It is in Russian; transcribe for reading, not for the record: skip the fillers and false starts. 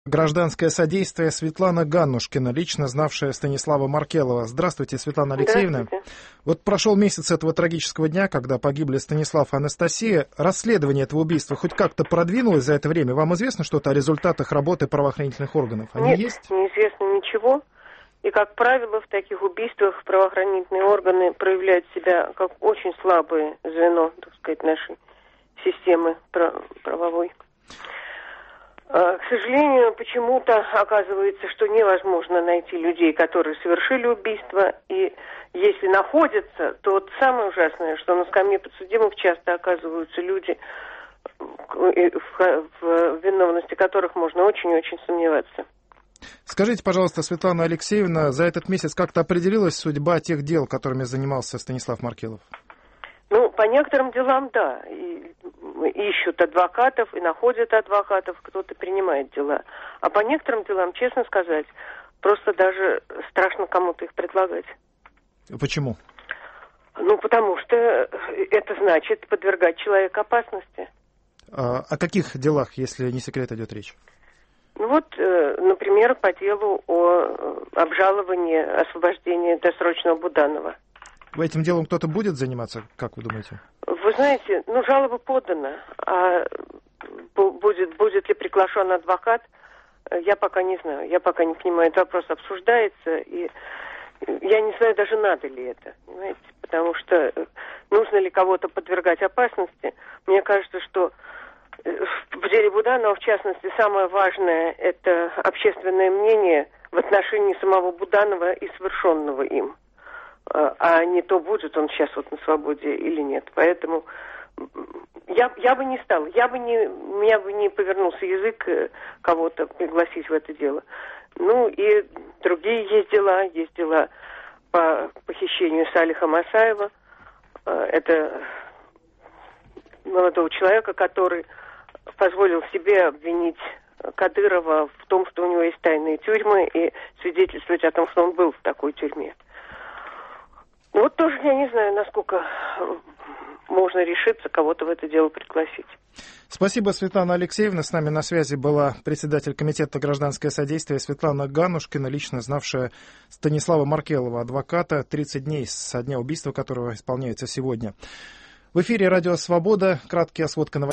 Гражданское содействие Светлана Ганнушкина, лично знавшая Станислава Маркелова. Здравствуйте, Светлана Алексеевна. Здравствуйте. Вот прошел месяц этого трагического дня, когда погибли Станислав и Анастасия. Расследование этого убийства хоть как-то продвинулось за это время? Вам известно что-то о результатах работы правоохранительных органов? Они Нет, есть? неизвестно ничего. И, как правило, в таких убийствах правоохранительные органы проявляют себя как очень слабое звено, так сказать, нашей системы правовой. К сожалению, почему-то оказывается, что невозможно найти людей, которые совершили убийство. И если находятся, то вот самое ужасное, что на скамье подсудимых часто оказываются люди, в виновности которых можно очень-очень сомневаться. Скажите, пожалуйста, Светлана Алексеевна, за этот месяц как-то определилась судьба тех дел, которыми занимался Станислав Маркелов? Ну, по некоторым делам, да. И ищут адвокатов и находят адвокатов, кто-то принимает дела. А по некоторым делам, честно сказать, просто даже страшно кому-то их предлагать. Почему? Ну, потому что это значит подвергать человека опасности. О каких делах, если не секрет, идет речь? Ну вот, например, по делу о обжаловании освобождения досрочного Буданова. Этим делом кто-то будет заниматься, как вы думаете? Вы знаете, жалоба подана, а будет ли приглашен адвокат, я пока не знаю, я пока не понимаю, этот вопрос обсуждается, и я не знаю даже, надо ли это, понимаете, потому что нужно ли кого-то подвергать опасности. Мне кажется, что в деле Буданова, в частности, самое важное – это общественное мнение в отношении самого Буданова и совершенного им. А не то, будет он сейчас вот на свободе или нет. Поэтому я бы не стала, у меня бы не повернулся язык кого-то пригласить в это дело. Ну и другие есть дела по похищению Салиха Масаева. Это молодого человека, который позволил себе обвинить Кадырова в том, что у него есть тайные тюрьмы, и свидетельствовать о том, что он был в такой тюрьме. Вот тоже я не знаю, насколько можно решиться кого-то в это дело пригласить. Спасибо, Светлана Алексеевна. С нами на связи была председатель комитета «Гражданское содействие» Светлана Ганнушкина, лично знавшая Станислава Маркелова, адвоката, 30 дней со дня убийства которого исполняется сегодня. В эфире «Радио Свобода». Краткая сводка новостей.